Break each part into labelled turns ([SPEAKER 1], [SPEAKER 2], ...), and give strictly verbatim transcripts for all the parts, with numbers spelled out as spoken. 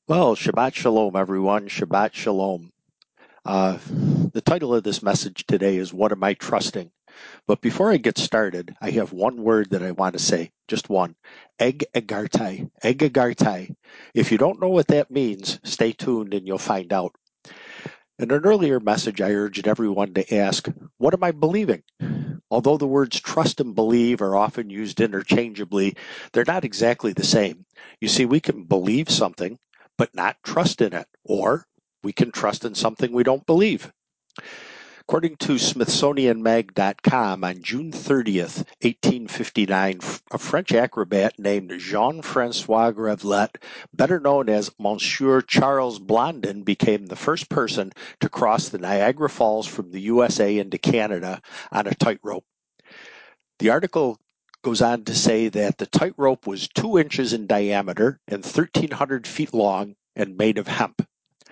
[SPEAKER 1] Well, Shabbat Shalom, everyone. Shabbat Shalom. Uh, the title of this message today is What Am I Trusting? But before I get started, I have one word that I want to say, just one. Egg agartai. Egg agartai. If you don't know what that means, stay tuned and you'll find out. In an earlier message, I urged everyone to ask, what am I believing? Although the words trust and believe are often used interchangeably, they're not exactly the same. You see, we can believe something, but not trust in it, or we can trust in something we don't believe. According to Smithsonian Mag dot com, on June thirtieth, eighteen fifty-nine, a French acrobat named Jean-Francois Gravelet, better known as Monsieur Charles Blondin, became the first person to cross the Niagara Falls from the U S A into Canada on a tightrope. The article goes on to say that the tightrope was two inches in diameter and thirteen hundred feet long and made of hemp.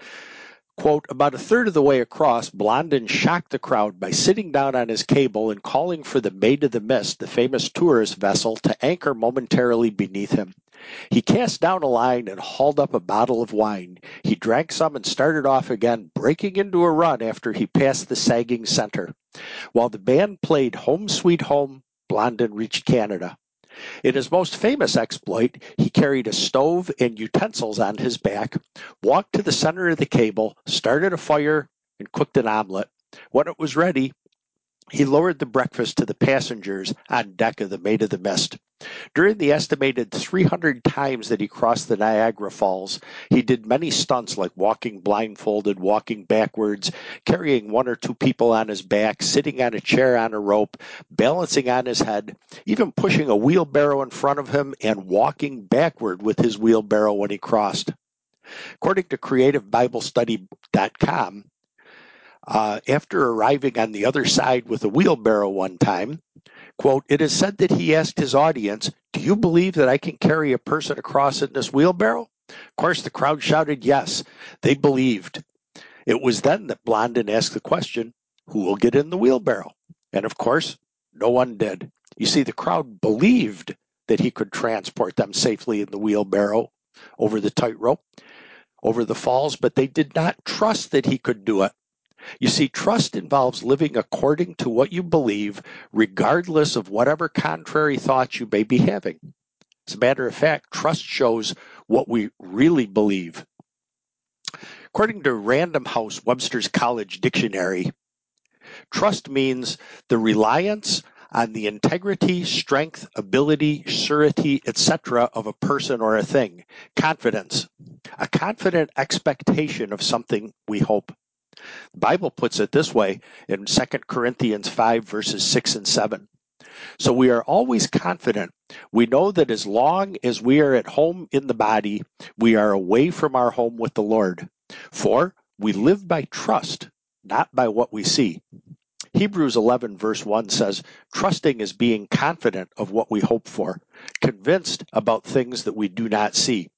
[SPEAKER 1] Quote, about a third of the way across, Blondin shocked the crowd by sitting down on his cable and calling for the Maid of the Mist, the famous tourist vessel, to anchor momentarily beneath him. He cast down a line and hauled up a bottle of wine. He drank some and started off again, breaking into a run after he passed the sagging center. While the band played Home Sweet Home, Blondin reached Canada. In his most famous exploit, he carried a stove and utensils on his back, walked to the center of the cable, started a fire, and cooked an omelet. When it was ready, he lowered the breakfast to the passengers on deck of the Maid of the Mist. During the estimated three hundred times that he crossed the Niagara Falls, he did many stunts like walking blindfolded, walking backwards, carrying one or two people on his back, sitting on a chair on a rope, balancing on his head, even pushing a wheelbarrow in front of him and walking backward with his wheelbarrow when he crossed. According to Creative Bible Study dot com, uh, after arriving on the other side with a wheelbarrow one time, quote, it is said that he asked his audience, do you believe that I can carry a person across in this wheelbarrow? Of course, the crowd shouted yes. They believed. It was then that Blondin asked the question, who will get in the wheelbarrow? And of course, no one did. You see, the crowd believed that he could transport them safely in the wheelbarrow over the tightrope, over the falls, but they did not trust that he could do it. You see, trust involves living according to what you believe, regardless of whatever contrary thoughts you may be having. As a matter of fact, trust shows what we really believe. According to Random House Webster's College Dictionary, trust means the reliance on the integrity, strength, ability, surety, et cetera of a person or a thing. Confidence, a confident expectation of something we hope. The Bible puts it this way in Second Corinthians five, verses six and seven. So we are always confident. We know that as long as we are at home in the body, we are away from our home with the Lord. For we live by trust, not by what we see. Hebrews eleven, verse one says, trusting is being confident of what we hope for, convinced about things that we do not see.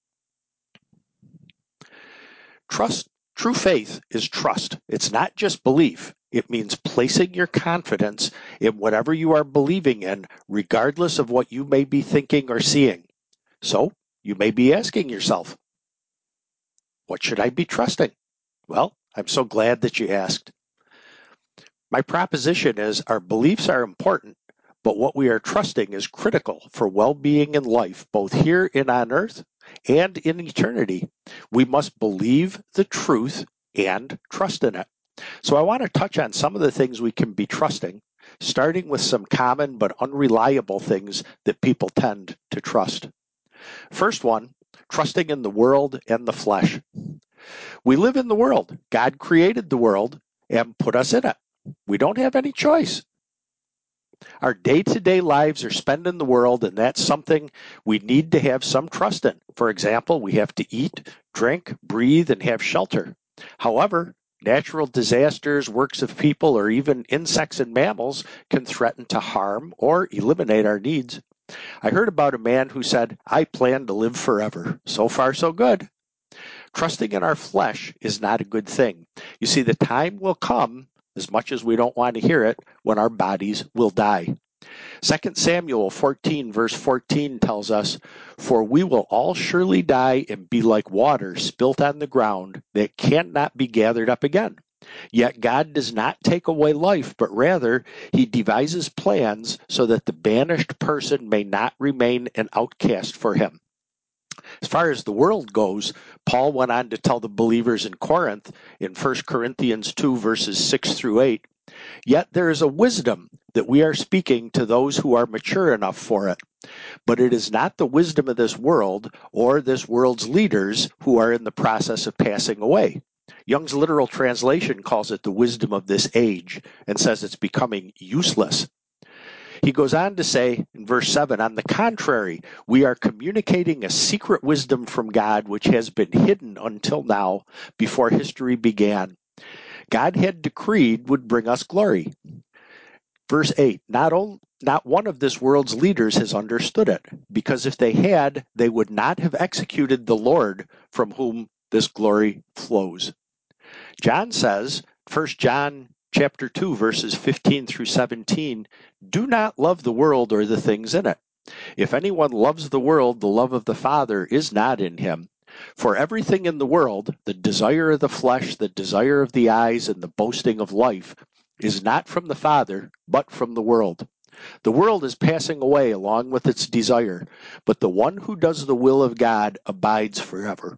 [SPEAKER 1] Trust, true faith is trust. It's not just belief. It means placing your confidence in whatever you are believing in, regardless of what you may be thinking or seeing. So you may be asking yourself, what should I be trusting? Well, I'm so glad that you asked. My proposition is our beliefs are important, but what we are trusting is critical for well-being in life, both here and on earth and in eternity. We must believe the truth and trust in it. So I want to touch on some of the things we can be trusting, starting with some common but unreliable things that people tend to trust. First one, trusting in the world and the flesh. We live in the world. God created the world and put us in it. We don't have any choice. Our day-to-day lives are spent in the world, and that's something we need to have some trust in. For example, we have to eat, drink, breathe, and have shelter. However, natural disasters, works of people, or even insects and mammals can threaten to harm or eliminate our needs. I heard about a man who said, I plan to live forever. So far, so good. Trusting in our flesh is not a good thing. You see, the time will come, as much as we don't want to hear it, when our bodies will die. Second Samuel fourteen, verse fourteen tells us, "For we will all surely die and be like water spilt on the ground that cannot be gathered up again. Yet God does not take away life, but rather he devises plans so that the banished person may not remain an outcast for him." As far as the world goes, Paul went on to tell the believers in Corinth in First Corinthians two, verses six through eight, "Yet there is a wisdom that we are speaking to those who are mature enough for it. But it is not the wisdom of this world or this world's leaders who are in the process of passing away." Young's literal translation calls it the wisdom of this age and says it's becoming useless. He goes on to say in verse seven, "On the contrary, we are communicating a secret wisdom from God which has been hidden until now, before history began. God had decreed would bring us glory." Verse eight, not, only, not one of this world's leaders has understood it, because if they had, they would not have executed the Lord from whom this glory flows. John says, First John chapter two, verses fifteen through seventeen, "Do not love the world or the things in it. If anyone loves the world, the love of the Father is not in him. For everything in the world, the desire of the flesh, the desire of the eyes, and the boasting of life, is not from the Father, but from the world. The world is passing away along with its desire, but the one who does the will of God abides forever."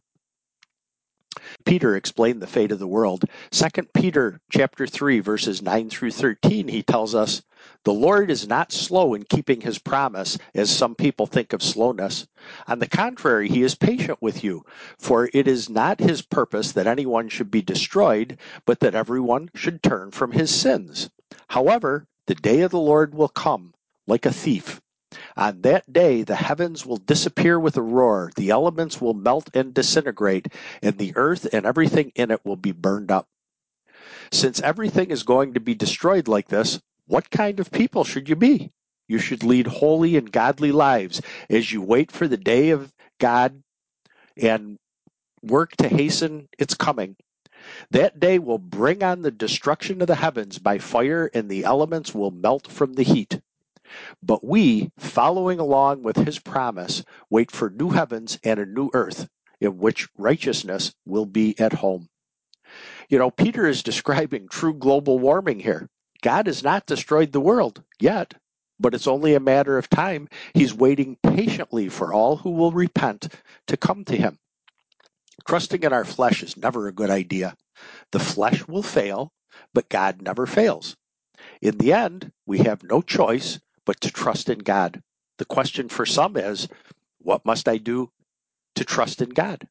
[SPEAKER 1] Peter explained the fate of the world. Second Peter chapter three, verses nine through thirteen, he tells us, "The Lord is not slow in keeping his promise, as some people think of slowness. On the contrary, he is patient with you, for it is not his purpose that anyone should be destroyed, but that everyone should turn from his sins. However, the day of the Lord will come like a thief. On that day, the heavens will disappear with a roar, the elements will melt and disintegrate, and the earth and everything in it will be burned up. Since everything is going to be destroyed like this, what kind of people should you be? You should lead holy and godly lives as you wait for the day of God and work to hasten its coming. That day will bring on the destruction of the heavens by fire, and the elements will melt from the heat. But we, following along with his promise, wait for new heavens and a new earth in which righteousness will be at home." You know, Peter is describing true global warming here. God has not destroyed the world yet, but it's only a matter of time. He's waiting patiently for all who will repent to come to him. Trusting in our flesh is never a good idea. The flesh will fail, but God never fails. In the end, we have no choice but to trust in God. The question for some is, what must I do to trust in God?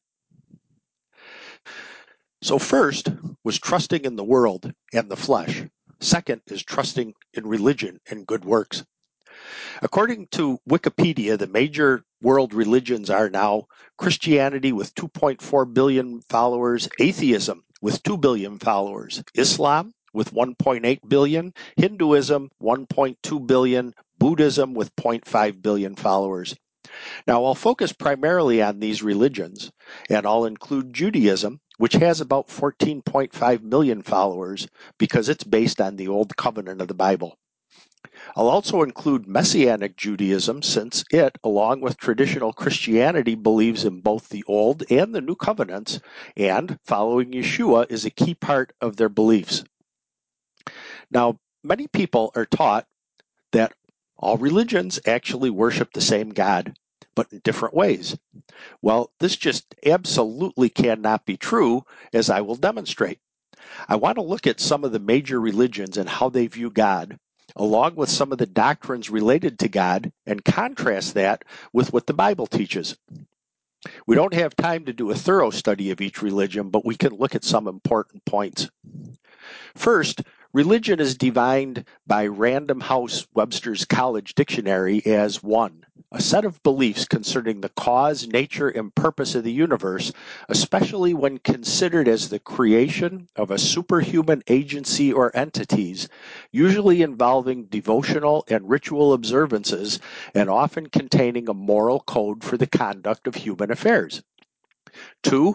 [SPEAKER 1] So first was trusting in the world and the flesh. Second is trusting in religion and good works. According to Wikipedia, the major world religions are now Christianity with two point four billion followers, atheism with two billion followers, Islam with one point eight billion, Hinduism one point two billion, Buddhism with zero point five billion followers. Now, I'll focus primarily on these religions, and I'll include Judaism, which has about fourteen point five million followers because it's based on the Old Covenant of the Bible. I'll also include Messianic Judaism, since it, along with traditional Christianity, believes in both the Old and the New Covenants, and following Yeshua is a key part of their beliefs. Now, many people are taught that all religions actually worship the same God, but in different ways. Well, this just absolutely cannot be true, as I will demonstrate. I want to look at some of the major religions and how they view God, along with some of the doctrines related to God, and contrast that with what the Bible teaches. We don't have time to do a thorough study of each religion, but we can look at some important points. First, religion is defined by Random House Webster's College Dictionary as one, a set of beliefs concerning the cause, nature, and purpose of the universe, especially when considered as the creation of a superhuman agency or entities, usually involving devotional and ritual observances, and often containing a moral code for the conduct of human affairs. Two,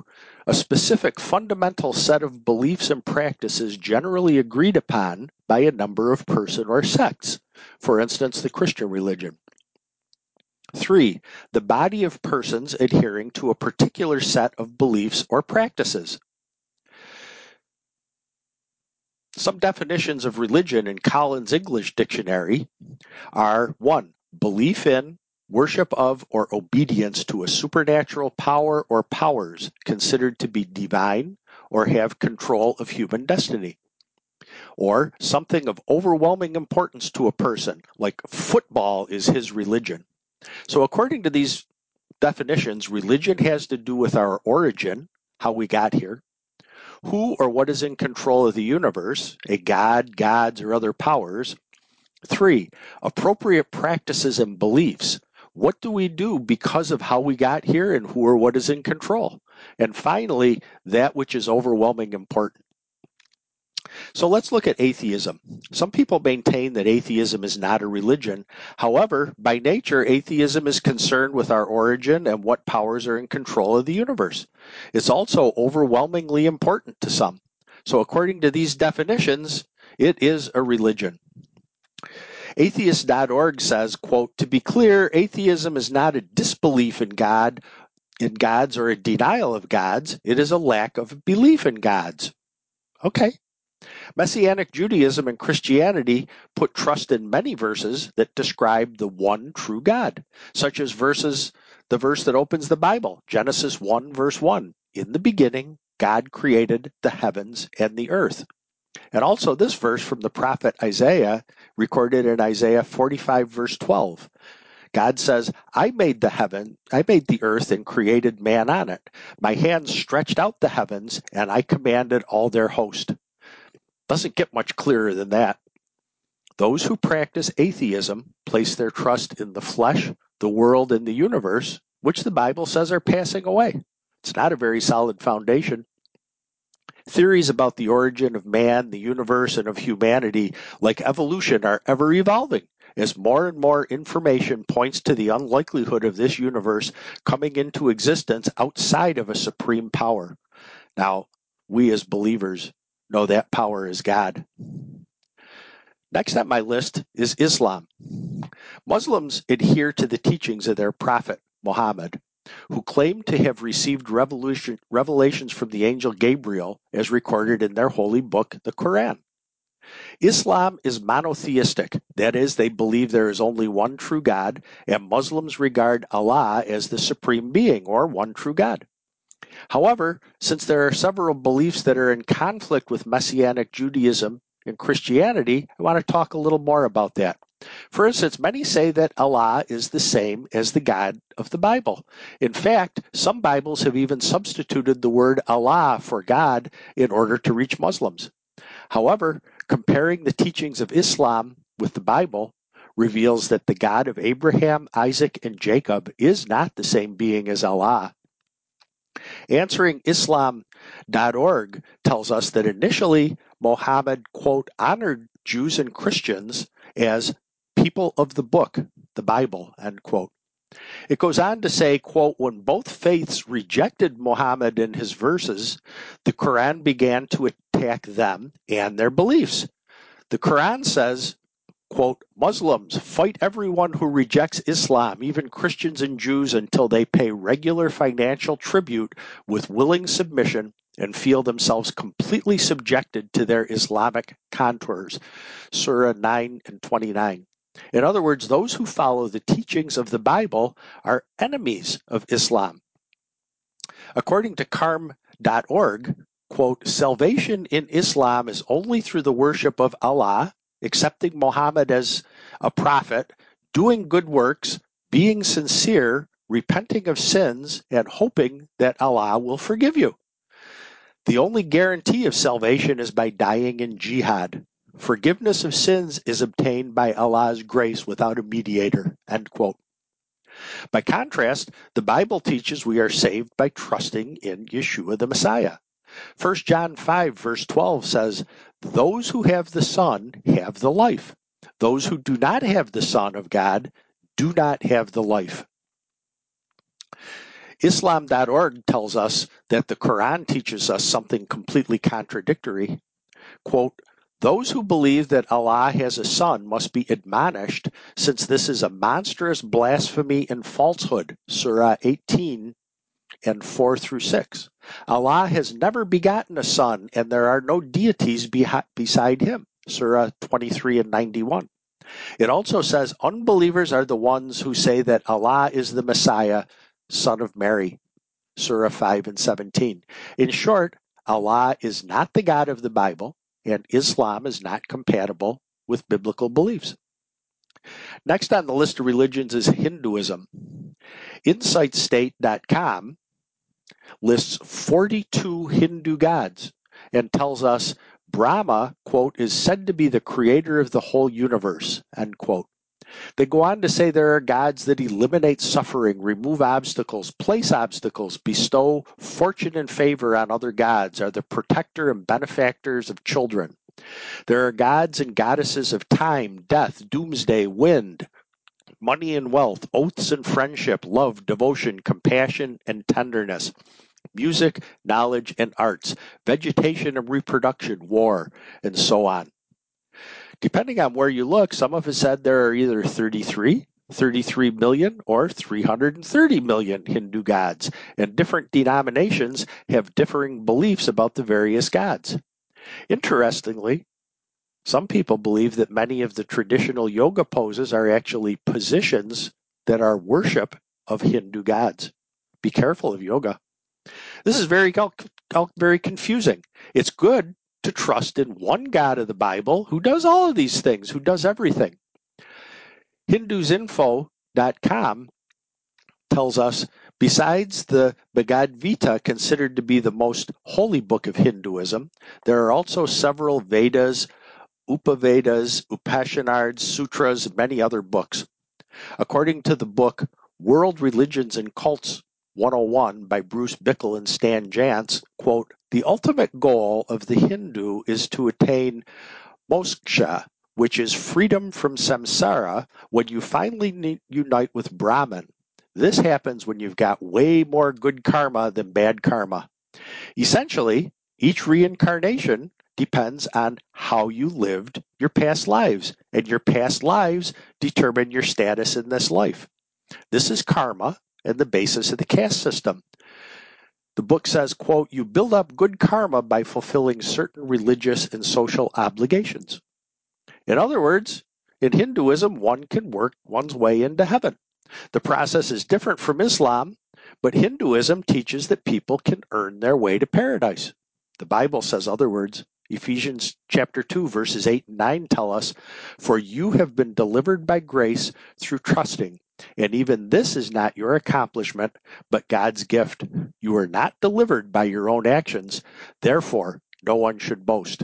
[SPEAKER 1] a specific fundamental set of beliefs and practices generally agreed upon by a number of persons or sects, for instance, the Christian religion. Three, the body of persons adhering to a particular set of beliefs or practices. Some definitions of religion in Collins English Dictionary are one, belief in, worship of, or obedience to a supernatural power or powers considered to be divine or have control of human destiny. Or something of overwhelming importance to a person, like football is his religion. So according to these definitions, religion has to do with our origin, how we got here, who or what is in control of the universe, a god, gods, or other powers. Three, appropriate practices and beliefs. What do we do because of how we got here and who or what is in control? And finally, that which is overwhelming important. So let's look at atheism. Some people maintain that atheism is not a religion. However, by nature, atheism is concerned with our origin and what powers are in control of the universe. It's also overwhelmingly important to some. So according to these definitions, it is a religion. Atheist dot org says, quote, to be clear, atheism is not a disbelief in God, in gods or a denial of gods. It is a lack of belief in gods. Okay. Messianic Judaism and Christianity put trust in many verses that describe the one true God, such as verses, the verse that opens the Bible, Genesis one, verse one. In the beginning, God created the heavens and the earth. And also this verse from the prophet Isaiah, recorded in Isaiah forty-five, verse twelve. God says, I made the heaven, I made the earth and created man on it. My hands stretched out the heavens, and I commanded all their host. Doesn't get much clearer than that. Those who practice atheism place their trust in the flesh, the world, and the universe, which the Bible says are passing away. It's not a very solid foundation. Theories about the origin of man, the universe, and of humanity, like evolution, are ever evolving, as more and more information points to the unlikelihood of this universe coming into existence outside of a supreme power. Now, we as believers know that power is God. Next on my list is Islam. Muslims adhere to the teachings of their prophet, Muhammad, who claim to have received revelations from the angel Gabriel as recorded in their holy book, the Quran. Islam is monotheistic. That is, they believe there is only one true God, and Muslims regard Allah as the supreme being, or one true God. However, since there are several beliefs that are in conflict with Messianic Judaism and Christianity, I want to talk a little more about that. For instance, many say that Allah is the same as the God of the Bible. In fact, some Bibles have even substituted the word Allah for God in order to reach Muslims. However, comparing the teachings of Islam with the Bible reveals that the God of Abraham, Isaac, and Jacob is not the same being as Allah. Answering Islam dot org tells us that initially Muhammad, quote, honored Jews and Christians as people of the book, the Bible, end quote. It goes on to say, quote, when both faiths rejected Muhammad and his verses, the Quran began to attack them and their beliefs. The Quran says, quote, Muslims, fight everyone who rejects Islam, even Christians and Jews, until they pay regular financial tribute with willing submission and feel themselves completely subjected to their Islamic contours. Surah nine and twenty-nine. In other words, those who follow the teachings of the Bible are enemies of Islam. According to Carm dot org, quote, salvation in Islam is only through the worship of Allah, accepting Muhammad as a prophet, doing good works, being sincere, repenting of sins, and hoping that Allah will forgive you. The only guarantee of salvation is by dying in jihad. Forgiveness of sins is obtained by Allah's grace without a mediator, end quote. By contrast, the Bible teaches we are saved by trusting in Yeshua the Messiah. First John five, verse twelve says, those who have the Son have the life. Those who do not have the Son of God do not have the life. Islam dot org tells us that the Quran teaches us something completely contradictory. Quote, those who believe that Allah has a son must be admonished, since this is a monstrous blasphemy and falsehood. Surah eighteen and four through six. Allah has never begotten a son, and there are no deities beside him. Surah twenty-three and ninety-one. It also says unbelievers are the ones who say that Allah is the Messiah, son of Mary. Surah five and seventeen. In short, Allah is not the God of the Bible, and Islam is not compatible with biblical beliefs. Next on the list of religions is Hinduism. Insight State dot com lists forty-two Hindu gods and tells us Brahma, quote, is said to be the creator of the whole universe, end quote. They go on to say there are gods that eliminate suffering, remove obstacles, place obstacles, bestow fortune and favor on other gods, are the protector and benefactors of children. There are gods and goddesses of time, death, doomsday, wind, money and wealth, oaths and friendship, love, devotion, compassion, and tenderness, music, knowledge, and arts, vegetation and reproduction, war, and so on. Depending on where you look, some have said there are either thirty-three, thirty-three million, or three hundred thirty million Hindu gods, and different denominations have differing beliefs about the various gods. Interestingly, some people believe that many of the traditional yoga poses are actually positions that are worship of Hindu gods. Be careful of yoga. This is very, very confusing. It's good to trust in one God of the Bible who does all of these things, who does everything. Hindus Info dot com tells us, besides the Bhagavad Gita, considered to be the most holy book of Hinduism, there are also several Vedas, Upavedas, Upanishads, Sutras, and many other books. According to the book World Religions and Cults one oh one by Bruce Bickle and Stan Jantz, quote, the ultimate goal of the Hindu is to attain moksha, which is freedom from samsara, when you finally unite with Brahman. This happens when you've got way more good karma than bad karma. Essentially, each reincarnation depends on how you lived your past lives, and your past lives determine your status in this life. This is karma and the basis of the caste system. The book says, quote, you build up good karma by fulfilling certain religious and social obligations. In other words, in Hinduism, one can work one's way into heaven. The process is different from Islam, but Hinduism teaches that people can earn their way to paradise. The Bible says other words. Ephesians chapter two, verses eight and nine tell us, for you have been delivered by grace through trusting, and even this is not your accomplishment, but God's gift. You are not delivered by your own actions, therefore no one should boast.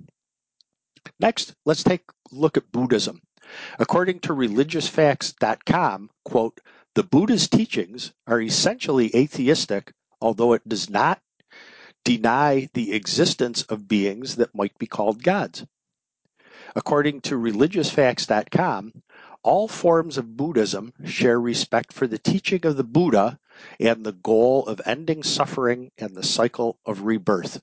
[SPEAKER 1] Next, let's take a look at Buddhism. According to religious facts dot com, quote, the Buddha's teachings are essentially atheistic, although it does not deny the existence of beings that might be called gods. According to religious facts dot com, all forms of Buddhism share respect for the teaching of the Buddha and the goal of ending suffering and the cycle of rebirth.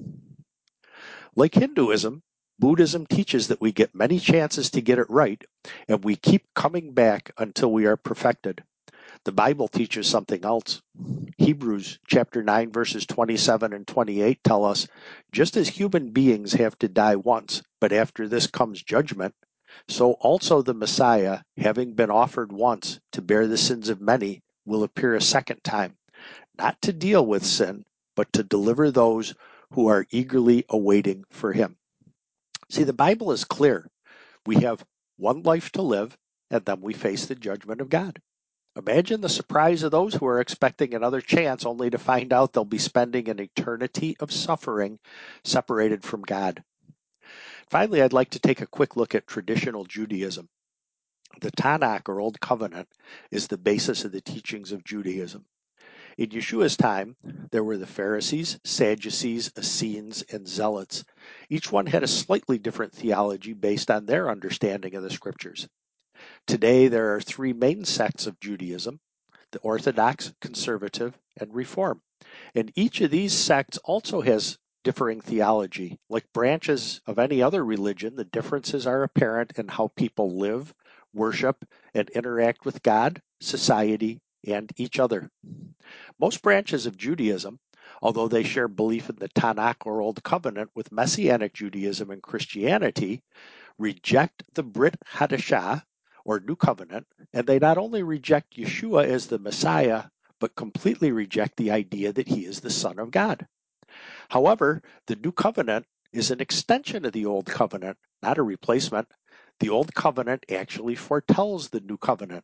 [SPEAKER 1] Like Hinduism, Buddhism teaches that we get many chances to get it right, and we keep coming back until we are perfected. The Bible teaches something else. Hebrews chapter nine, verses twenty-seven and twenty-eight tell us, just as human beings have to die once, but after this comes judgment, so also the Messiah, having been offered once to bear the sins of many, will appear a second time, not to deal with sin, but to deliver those who are eagerly awaiting for him. See, the Bible is clear. We have one life to live, and then we face the judgment of God. Imagine the surprise of those who are expecting another chance only to find out they'll be spending an eternity of suffering separated from God. Finally, I'd like to take a quick look at traditional Judaism. The Tanakh, or Old Covenant, is the basis of the teachings of Judaism. In Yeshua's time, there were the Pharisees, Sadducees, Essenes, and Zealots. Each one had a slightly different theology based on their understanding of the Scriptures. Today, there are three main sects of Judaism: the Orthodox, Conservative, and Reform. And each of these sects also has differing theology. Like branches of any other religion, the differences are apparent in how people live, worship, and interact with God, society, and each other. Most branches of Judaism, although they share belief in the Tanakh or Old Covenant with Messianic Judaism and Christianity, reject the Brit Hadashah, or New Covenant, and they not only reject Yeshua as the Messiah, but completely reject the idea that he is the Son of God. However, the New Covenant is an extension of the Old Covenant, not a replacement. The Old Covenant actually foretells the New Covenant.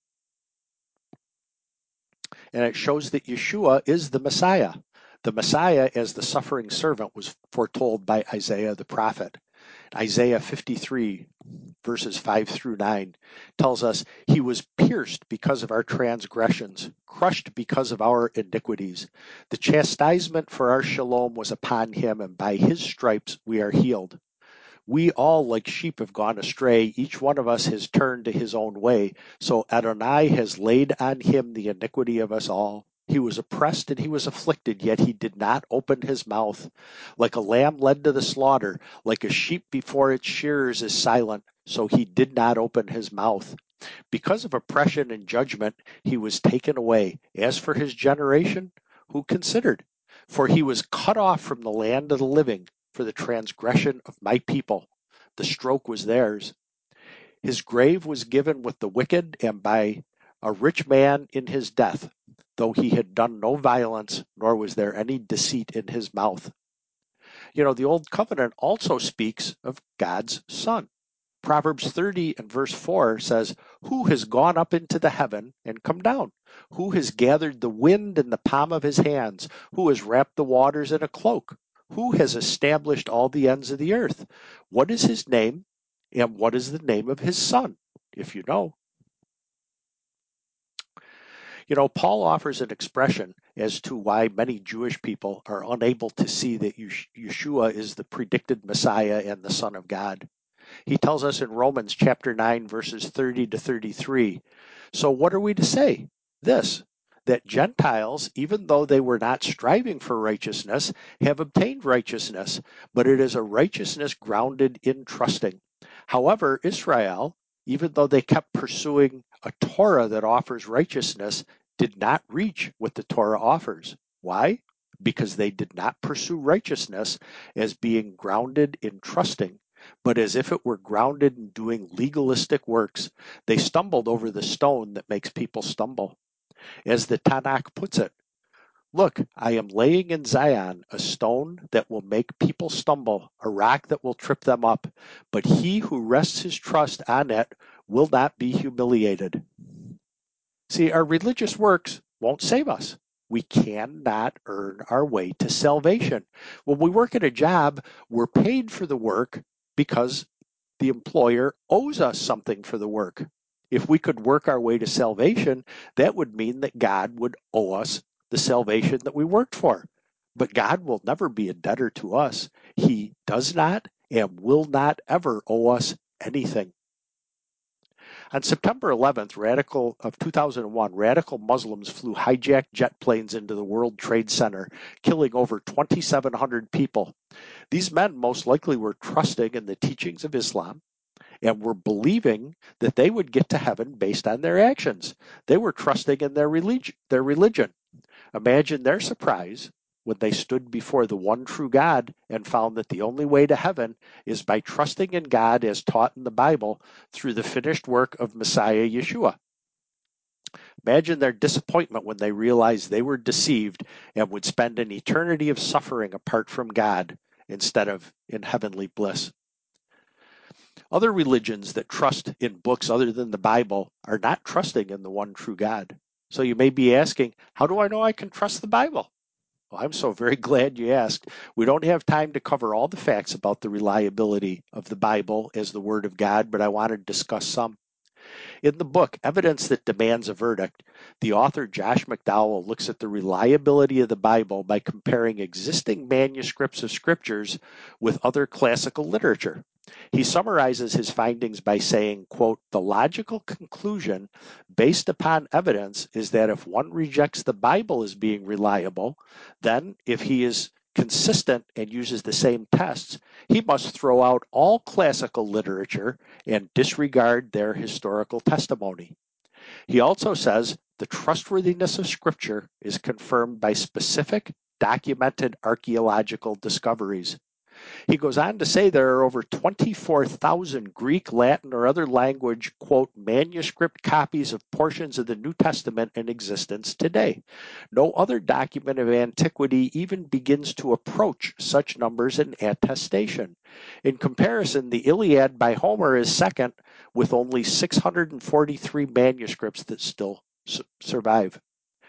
[SPEAKER 1] And it shows that Yeshua is the Messiah. The Messiah, as the suffering servant, was foretold by Isaiah the prophet. Isaiah fifty-three, verses five through nine, tells us, "He was pierced because of our transgressions, crushed because of our iniquities. The chastisement for our shalom was upon him, and by his stripes we are healed. We all like sheep have gone astray. Each one of us has turned to his own way. So Adonai has laid on him the iniquity of us all. He was oppressed and he was afflicted, yet he did not open his mouth. Like a lamb led to the slaughter, like a sheep before its shearers is silent, so he did not open his mouth. Because of oppression and judgment, he was taken away. As for his generation, who considered? For he was cut off from the land of the living. For the transgression of my people, the stroke was theirs. His grave was given with the wicked, and by a rich man in his death, though he had done no violence, nor was there any deceit in his mouth." You know, the Old Covenant also speaks of God's Son. Proverbs thirty and verse four says, "Who has gone up into the heaven and come down? Who has gathered the wind in the palm of his hands? Who has wrapped the waters in a cloak? Who has established all the ends of the earth? What is his name, and what is the name of his son?" If you know. You know, Paul offers an expression as to why many Jewish people are unable to see that Yeshua is the predicted Messiah and the Son of God. He tells us in Romans chapter nine, verses thirty to thirty-three. "So what are we to say? This, that Gentiles, even though they were not striving for righteousness, have obtained righteousness, but it is a righteousness grounded in trusting. However, Israel, even though they kept pursuing a Torah that offers righteousness, did not reach what the Torah offers. Why? Because they did not pursue righteousness as being grounded in trusting, but as if it were grounded in doing legalistic works. They stumbled over the stone that makes people stumble. As the Tanakh puts it, 'Look, I am laying in Zion a stone that will make people stumble, a rock that will trip them up. But he who rests his trust on it will not be humiliated.'" See, our religious works won't save us. We cannot earn our way to salvation. When we work at a job, we're paid for the work because the employer owes us something for the work. If we could work our way to salvation, that would mean that God would owe us the salvation that we worked for. But God will never be a debtor to us. He does not and will not ever owe us anything. On September eleventh, radical of two thousand one, radical Muslims flew hijacked jet planes into the World Trade Center, killing over twenty-seven hundred people. These men most likely were trusting in the teachings of Islam and were believing that they would get to heaven based on their actions. They were trusting in their religion. Their religion. Imagine their surprise when they stood before the one true God and found that the only way to heaven is by trusting in God as taught in the Bible through the finished work of Messiah Yeshua. Imagine their disappointment when they realized they were deceived and would spend an eternity of suffering apart from God instead of in heavenly bliss. Other religions that trust in books other than the Bible are not trusting in the one true God. So you may be asking, how do I know I can trust the Bible? Well, I'm so very glad you asked. We don't have time to cover all the facts about the reliability of the Bible as the Word of God, but I want to discuss some. In the book, Evidence That Demands a Verdict, the author Josh McDowell looks at the reliability of the Bible by comparing existing manuscripts of scriptures with other classical literature. He summarizes his findings by saying, quote, "The logical conclusion based upon evidence is that if one rejects the Bible as being reliable, then if he is consistent and uses the same tests, he must throw out all classical literature and disregard their historical testimony." He also says the trustworthiness of Scripture is confirmed by specific, documented archaeological discoveries. He goes on to say there are over twenty-four thousand Greek, Latin, or other language, quote, manuscript copies of portions of the New Testament in existence today. No other document of antiquity even begins to approach such numbers in attestation. In comparison, the Iliad by Homer is second, with only six hundred forty-three manuscripts that still su- survive.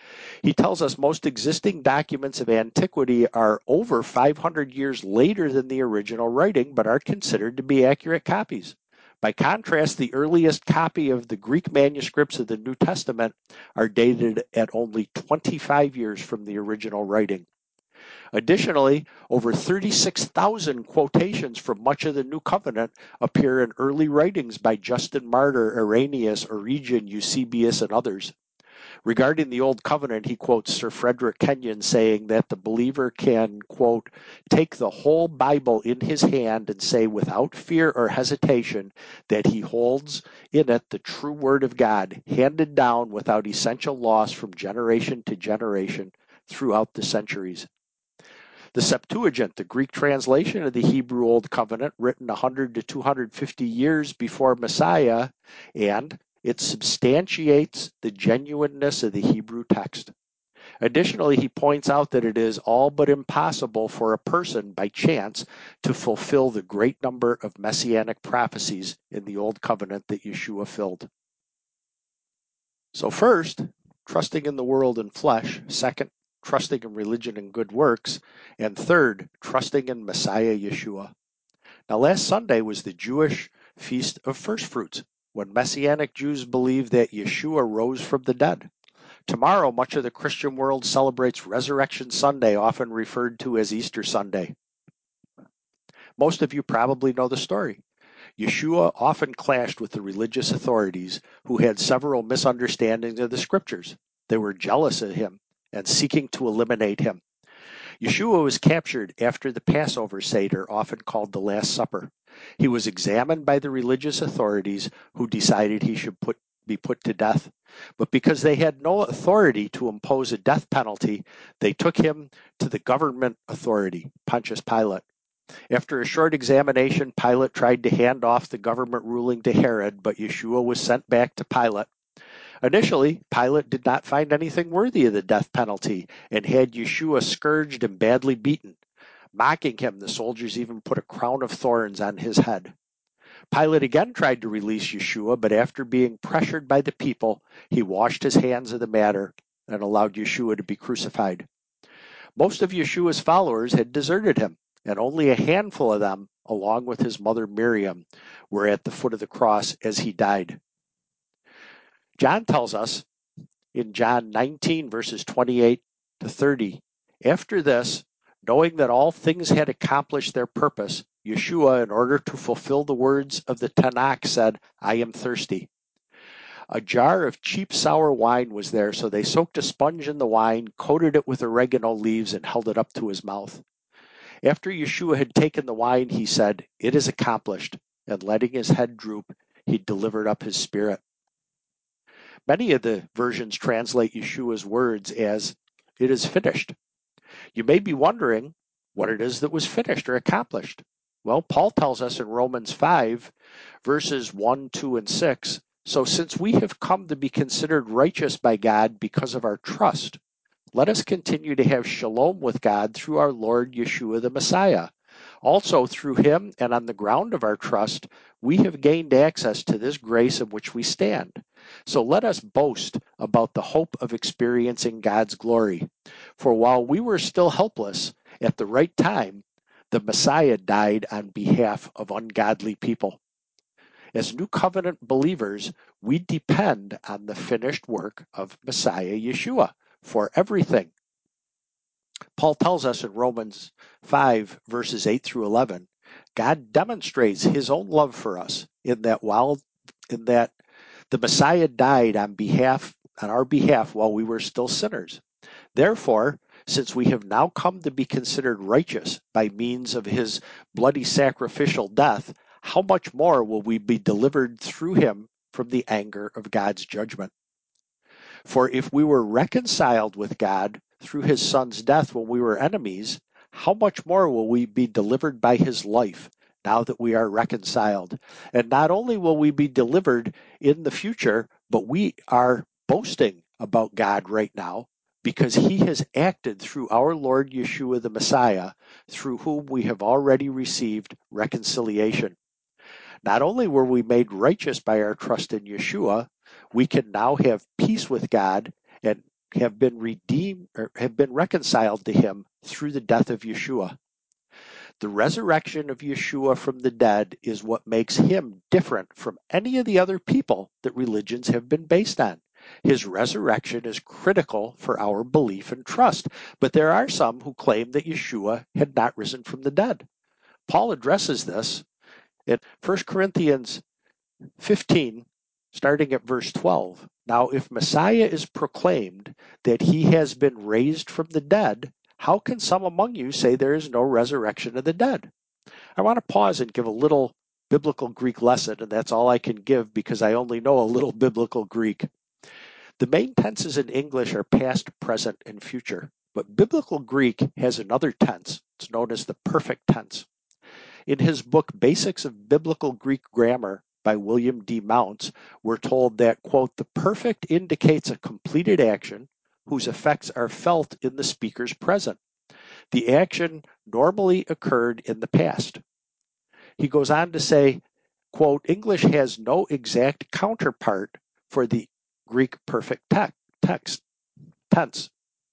[SPEAKER 1] He tells us most existing documents of antiquity are over five hundred years later than the original writing, but are considered to be accurate copies. By contrast, the earliest copy of the Greek manuscripts of the New Testament are dated at only twenty-five years from the original writing. Additionally, over thirty-six thousand quotations from much of the New Covenant appear in early writings by Justin Martyr, Irenaeus, Origen, Eusebius, and others. Regarding the Old Covenant, he quotes Sir Frederick Kenyon saying that the believer can, quote, take the whole Bible in his hand and say without fear or hesitation that he holds in it the true word of God, handed down without essential loss from generation to generation throughout the centuries. The Septuagint, the Greek translation of the Hebrew Old Covenant, written one hundred to two hundred fifty years before Messiah, and it substantiates the genuineness of the Hebrew text. Additionally, he points out that it is all but impossible for a person, by chance, to fulfill the great number of messianic prophecies in the Old Covenant that Yeshua filled. So first, trusting in the world and flesh. Second, trusting in religion and good works. And third, trusting in Messiah Yeshua. Now, last Sunday was the Jewish Feast of First Fruits, when Messianic Jews believe that Yeshua rose from the dead. Tomorrow, much of the Christian world celebrates Resurrection Sunday, often referred to as Easter Sunday. Most of you probably know the story. Yeshua often clashed with the religious authorities, who had several misunderstandings of the scriptures. They were jealous of him and seeking to eliminate him. Yeshua was captured after the Passover Seder, often called the Last Supper. He was examined by the religious authorities, who decided he should put, be put to death. But because they had no authority to impose a death penalty, they took him to the government authority, Pontius Pilate. After a short examination, Pilate tried to hand off the government ruling to Herod, but Yeshua was sent back to Pilate. Initially, Pilate did not find anything worthy of the death penalty and had Yeshua scourged and badly beaten. Mocking him, the soldiers even put a crown of thorns on his head. Pilate again tried to release Yeshua, but after being pressured by the people, he washed his hands of the matter and allowed Yeshua to be crucified. Most of Yeshua's followers had deserted him, and only a handful of them, along with his mother Miriam, were at the foot of the cross as he died. John tells us in John nineteen, verses twenty-eight to thirty, after this, knowing that all things had accomplished their purpose, Yeshua, in order to fulfill the words of the Tanakh, said, I am thirsty. A jar of cheap sour wine was there, so they soaked a sponge in the wine, coated it with oregano leaves, and held it up to his mouth. After Yeshua had taken the wine, he said, It is accomplished, and letting his head droop, he delivered up his spirit. Many of the versions translate Yeshua's words as, It is finished. You may be wondering what it is that was finished or accomplished. Well, Paul tells us in Romans five, verses one, two, and six, So since we have come to be considered righteous by God because of our trust, let us continue to have shalom with God through our Lord Yeshua the Messiah. Also, through him and on the ground of our trust, we have gained access to this grace in which we stand. So let us boast about the hope of experiencing God's glory. For while we were still helpless, at the right time, the Messiah died on behalf of ungodly people. As New Covenant believers, we depend on the finished work of Messiah Yeshua for everything. Paul tells us in Romans five, verses eight through eleven, God demonstrates his own love for us in that while in that the Messiah died on behalf on our behalf while we were still sinners. Therefore, since we have now come to be considered righteous by means of his bloody sacrificial death, how much more will we be delivered through him from the anger of God's judgment? For if we were reconciled with God through his Son's death when we were enemies, how much more will we be delivered by his life now that we are reconciled? And not only will we be delivered in the future, but we are boasting about God right now because he has acted through our Lord Yeshua the Messiah, through whom we have already received reconciliation. Not only were we made righteous by our trust in Yeshua, we can now have peace with God and have been redeemed or have been reconciled to him through the death of Yeshua. The resurrection of Yeshua from the dead is what makes him different from any of the other people that religions have been based on. His resurrection is critical for our belief and trust, but there are some who claim that Yeshua had not risen from the dead. Paul addresses this in First Corinthians fifteen, starting at verse twelve. Now, if Messiah is proclaimed that he has been raised from the dead, how can some among you say there is no resurrection of the dead? I want to pause and give a little biblical Greek lesson, and that's all I can give because I only know a little biblical Greek. The main tenses in English are past, present, and future, but biblical Greek has another tense. It's known as the perfect tense. In his book, Basics of Biblical Greek Grammar by William D. Mounts, we're told that, quote, the perfect indicates a completed action whose effects are felt in the speaker's present. The action normally occurred in the past. He goes on to say, quote, English has no exact counterpart for the Greek perfect te- text, tense.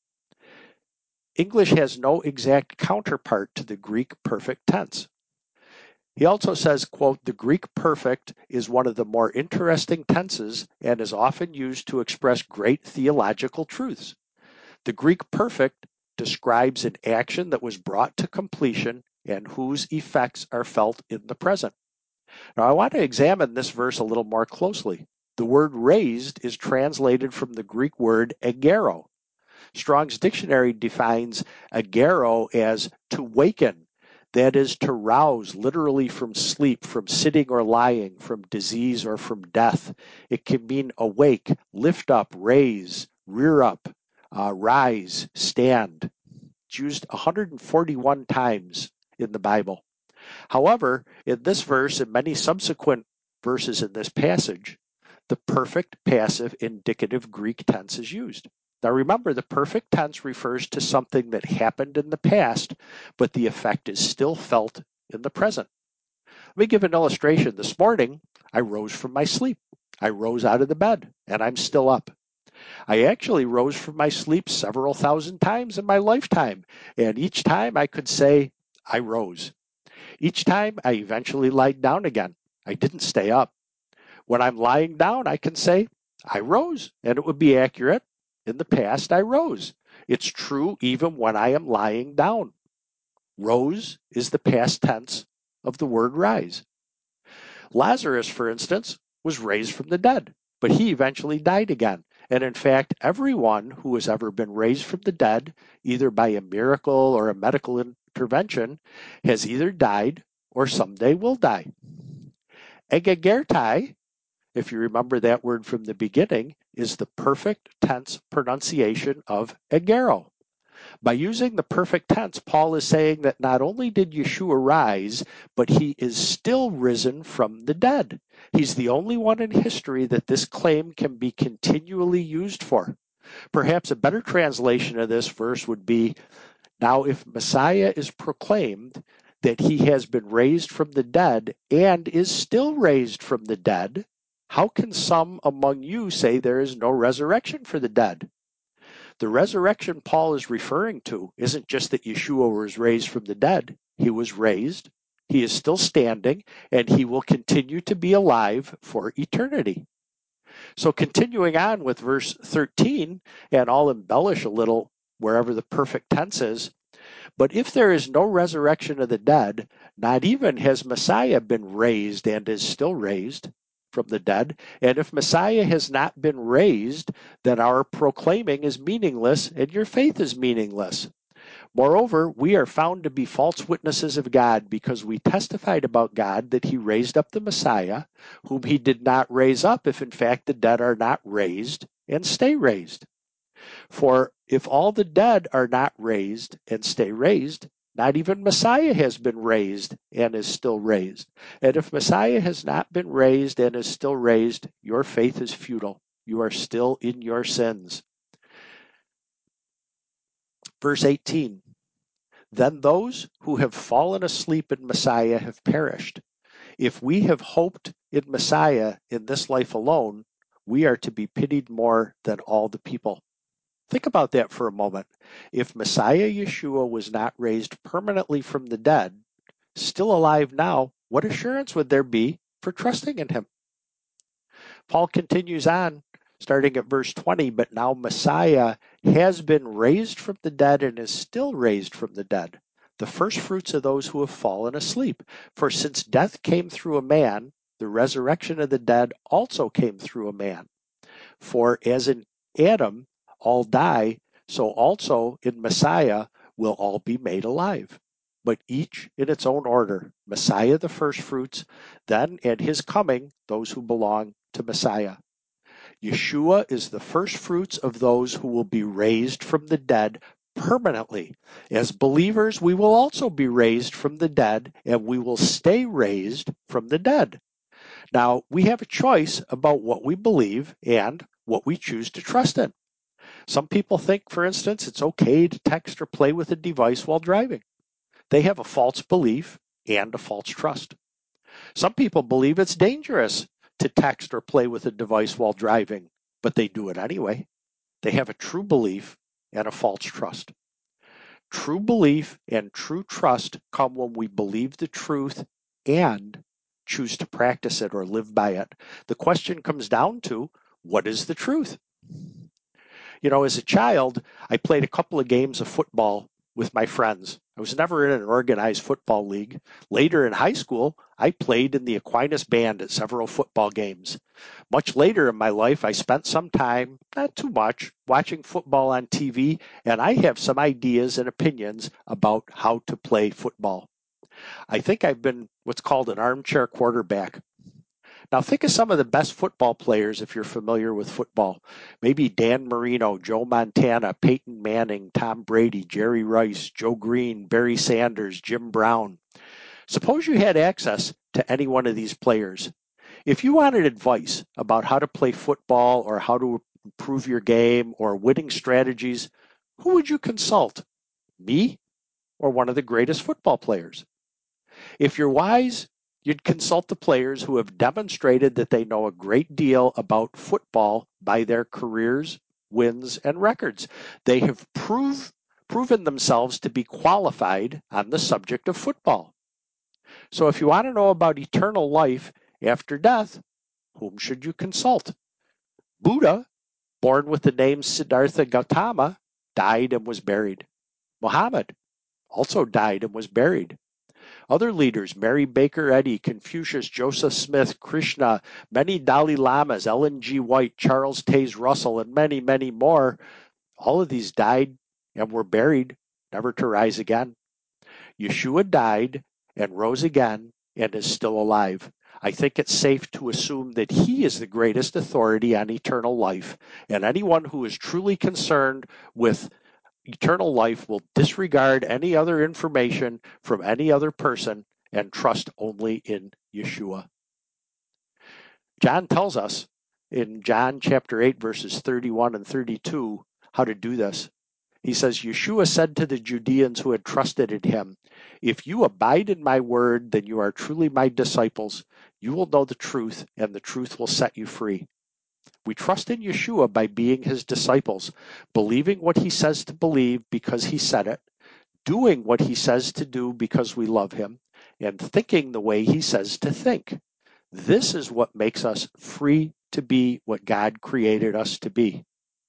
[SPEAKER 1] English has no exact counterpart to the Greek perfect tense. He also says, quote, the Greek perfect is one of the more interesting tenses and is often used to express great theological truths. The Greek perfect describes an action that was brought to completion and whose effects are felt in the present. Now, I want to examine this verse a little more closely. The word raised is translated from the Greek word agero. Strong's Dictionary defines agero as to waken, that is, to rouse, literally from sleep, from sitting or lying, from disease or from death. It can mean awake, lift up, raise, rear up, uh, rise, stand. It's used one hundred forty-one times in the Bible. However, in this verse and many subsequent verses in this passage, the perfect passive indicative Greek tense is used. Now remember, the perfect tense refers to something that happened in the past, but the effect is still felt in the present. Let me give an illustration. This morning, I rose from my sleep. I rose out of the bed, and I'm still up. I actually rose from my sleep several thousand times in my lifetime, and each time I could say, I rose. Each time I eventually lied down again. I didn't stay up. When I'm lying down, I can say, I rose, and it would be accurate. In the past, I rose. It's true even when I am lying down. Rose is the past tense of the word rise. Lazarus, for instance, was raised from the dead, but he eventually died again. And in fact, everyone who has ever been raised from the dead, either by a miracle or a medical intervention, has either died or someday will die. Egagertai, if you remember that word from the beginning, is the perfect tense pronunciation of agero. By using the perfect tense, Paul is saying that not only did Yeshua rise, but he is still risen from the dead. He's the only one in history that this claim can be continually used for. Perhaps a better translation of this verse would be, now if Messiah is proclaimed that he has been raised from the dead and is still raised from the dead, how can some among you say there is no resurrection for the dead? The resurrection Paul is referring to isn't just that Yeshua was raised from the dead. He was raised He is still standing, and he will continue to be alive for eternity. So continuing on with verse thirteen, and I'll embellish a little wherever the perfect tense is, but if there is no resurrection of the dead, not even has Messiah been raised and is still raised from the dead. And if Messiah has not been raised, then our proclaiming is meaningless and your faith is meaningless. Moreover, we are found to be false witnesses of God because we testified about God that he raised up the Messiah, whom he did not raise up if in fact the dead are not raised and stay raised. For if all the dead are not raised and stay raised, not even Messiah has been raised and is still raised. And if Messiah has not been raised and is still raised, your faith is futile. You are still in your sins. Verse eighteen. Then those who have fallen asleep in Messiah have perished. If we have hoped in Messiah in this life alone, we are to be pitied more than all the people. Think about that for a moment. If Messiah Yeshua was not raised permanently from the dead, still alive now, what assurance would there be for trusting in him? Paul continues on, starting at verse twenty, but now Messiah has been raised from the dead and is still raised from the dead, the first fruits of those who have fallen asleep. For since death came through a man, the resurrection of the dead also came through a man. For as in Adam all die, so also in Messiah will all be made alive, but each in its own order. Messiah the first fruits, then at his coming those who belong to Messiah. Yeshua is the first fruits of those who will be raised from the dead permanently. As believers, we will also be raised from the dead, and we will stay raised from the dead. Now, we have a choice about what we believe and what we choose to trust in. Some people think, for instance, it's okay to text or play with a device while driving. They have a false belief and a false trust. Some people believe it's dangerous to text or play with a device while driving, but they do it anyway. They have a true belief and a false trust. True belief and true trust come when we believe the truth and choose to practice it or live by it. The question comes down to, what is the truth? You know, as a child, I played a couple of games of football with my friends. I was never in an organized football league. Later in high school, I played in the Aquinas band at several football games. Much later in my life, I spent some time, not too much, watching football on T V, and I have some ideas and opinions about how to play football. I think I've been what's called an armchair quarterback. Now, think of some of the best football players if you're familiar with football. Maybe Dan Marino, Joe Montana, Peyton Manning, Tom Brady, Jerry Rice, Joe Green, Barry Sanders, Jim Brown. Suppose you had access to any one of these players. If you wanted advice about how to play football or how to improve your game or winning strategies, who would you consult? Me or one of the greatest football players? If you're wise, you'd consult the players who have demonstrated that they know a great deal about football by their careers, wins, and records. They have prove, proven themselves to be qualified on the subject of football. So if you want to know about eternal life after death, whom should you consult? Buddha, born with the name Siddhartha Gautama, died and was buried. Muhammad also died and was buried. Other leaders, Mary Baker Eddy, Confucius, Joseph Smith, Krishna, many Dalai Lamas, Ellen G. White, Charles Taze Russell, and many, many more, all of these died and were buried, never to rise again. Yeshua died and rose again and is still alive. I think it's safe to assume that he is the greatest authority on eternal life, and anyone who is truly concerned with eternal life will disregard any other information from any other person and trust only in Yeshua. John tells us in John chapter eight, verses thirty-one and thirty-two, how to do this. He says, Yeshua said to the Judeans who had trusted in him, if you abide in my word, then you are truly my disciples. You will know the truth, and the truth will set you free. We trust in Yeshua by being his disciples, believing what he says to believe because he said it, doing what he says to do because we love him, and thinking the way he says to think. This is what makes us free to be what God created us to be.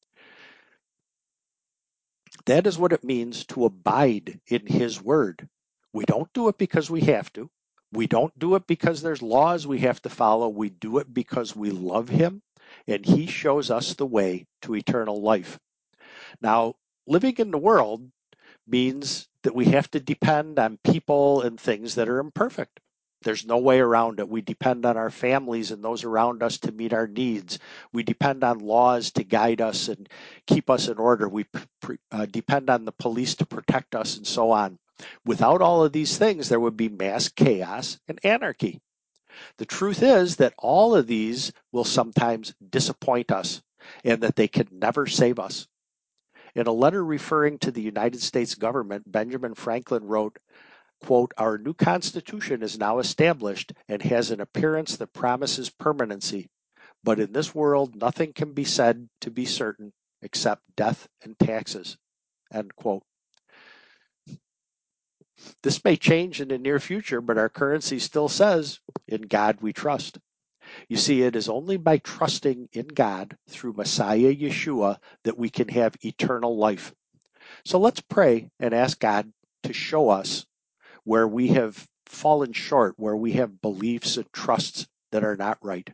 [SPEAKER 1] That is what it means to abide in his word. We don't do it because we have to. We don't do it because there's laws we have to follow. We do it because we love him and he shows us the way to eternal life. Now, living in the world means that we have to depend on people and things that are imperfect. There's no way around it. We depend on our families and those around us to meet our needs. We depend on laws to guide us and keep us in order. We uh, depend on the police to protect us and so on. Without all of these things, there would be mass chaos and anarchy. The truth is that all of these will sometimes disappoint us and that they can never save us. In a letter referring to the United States government, Benjamin Franklin wrote, quote, "Our new Constitution is now established and has an appearance that promises permanency. But in this world, nothing can be said to be certain except death and taxes." End quote. This may change in the near future, but our currency still says, "In God we trust." You see, it is only by trusting in God through Messiah Yeshua that we can have eternal life. So let's pray and ask God to show us where we have fallen short, where we have beliefs and trusts that are not right.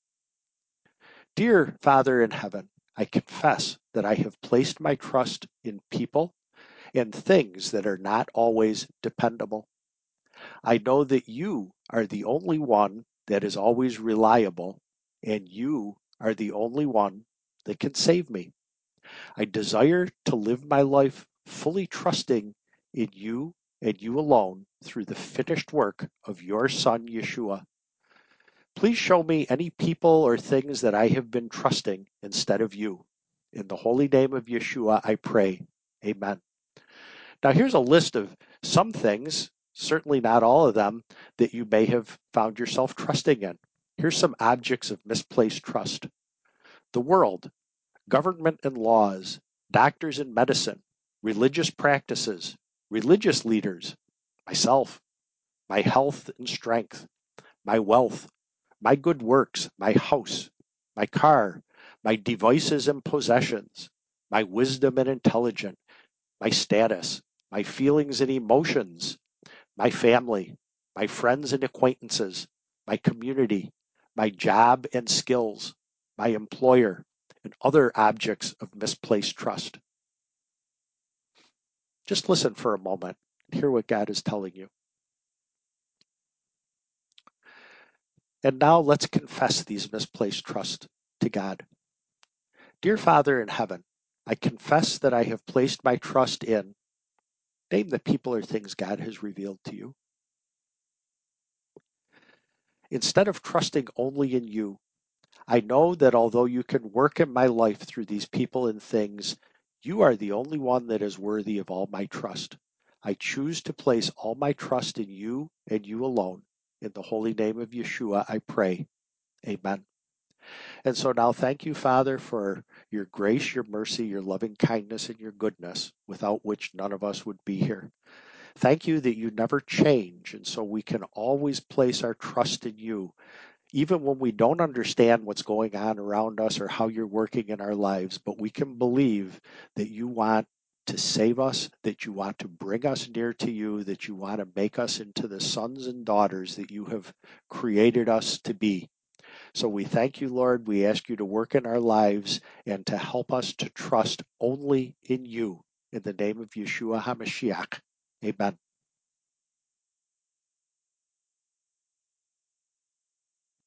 [SPEAKER 1] Dear Father in heaven, I confess that I have placed my trust in people and things that are not always dependable. I know that you are the only one that is always reliable, and you are the only one that can save me. I desire to live my life fully trusting in you and you alone through the finished work of your Son, Yeshua. Please show me any people or things that I have been trusting instead of you. In the holy name of Yeshua, I pray. Amen. Now, here's a list of some things, certainly not all of them, that you may have found yourself trusting in. Here's some objects of misplaced trust: the world, government and laws, doctors and medicine, religious practices, religious leaders, myself, my health and strength, my wealth, my good works, my house, my car, my devices and possessions, my wisdom and intelligence, my status, my feelings and emotions, my family, my friends and acquaintances, my community, my job and skills, my employer, and other objects of misplaced trust. Just listen for a moment and hear what God is telling you. And now let's confess these misplaced trusts to God. Dear Father in heaven, I confess that I have placed my trust in, name the people or things God has revealed to you. Instead of trusting only in you, I know that although you can work in my life through these people and things, you are the only one that is worthy of all my trust. I choose to place all my trust in you and you alone. In the holy name of Yeshua, I pray. Amen. And so now thank you, Father, for your grace, your mercy, your loving kindness, and your goodness, without which none of us would be here. Thank you that you never change, and so we can always place our trust in you, even when we don't understand what's going on around us or how you're working in our lives. But we can believe that you want to save us, that you want to bring us near to you, that you want to make us into the sons and daughters that you have created us to be. So we thank you, Lord. We ask you to work in our lives and to help us to trust only in you. In the name of Yeshua HaMashiach. Amen.